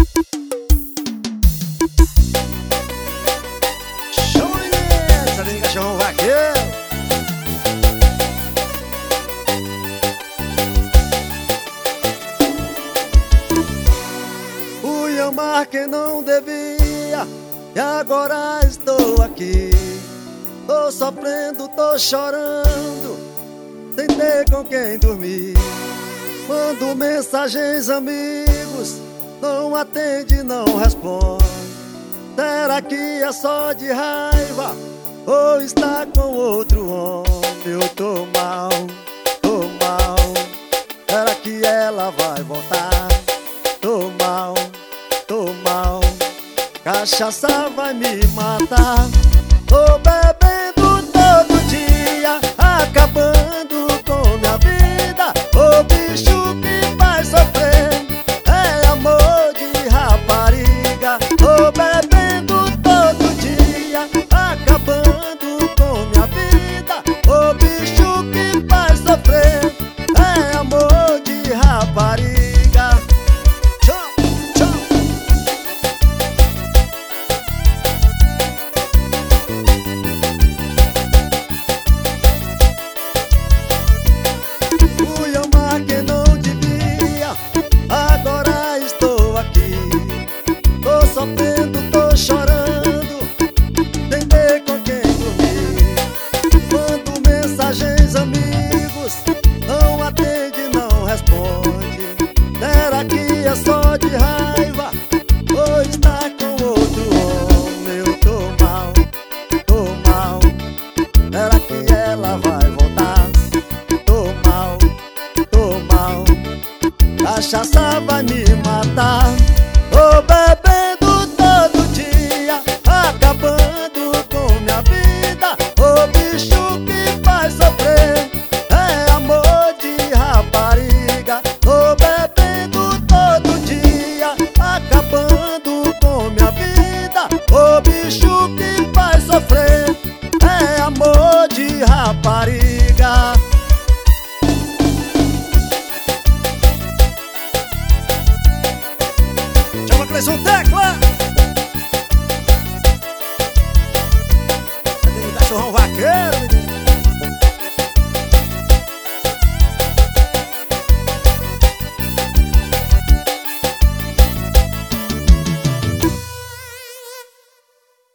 Cachorrão vaqueiro. Fui amar quem não devia e agora estou aqui. Tô sofrendo, tô chorando, sem ter com quem dormir. Mando mensagens, amigos, não atende, não responde. Será que é só de raiva ou está com outro homem? Eu tô mal, tô mal. Será que ela vai voltar? Tô mal, tô mal. Cachaça vai me matar. Tô bebendo todo dia, acabando com minha vida. O bicho que faz sofrer é amor de rapariga. Tô bebendo todo dia, acabando com minha vida. O bicho que faz sofrer é amor de rapariga. Tchau, tchau. Fui amar quem não devia, agora estou aqui. Tô sofrendo, tô chorando, sem ter com quem dormir. Mando mensagens, amigos, não atende, não responde. Será que é só de raiva ou está com outro homem? Eu tô mal, tô mal. Será que ela vai voltar? Tô mal, tô mal. Cachaça vai me matar. Tô bebendo todo dia, acabando com minha vida. O bicho que faz sofrer é amor de rapariga. Tô bebendo todo dia, acabando com minha vida. O bicho que faz sofrer é amor de rapariga. Chama a Cleison Tecla. Cadê o cachorrão vaqueiro?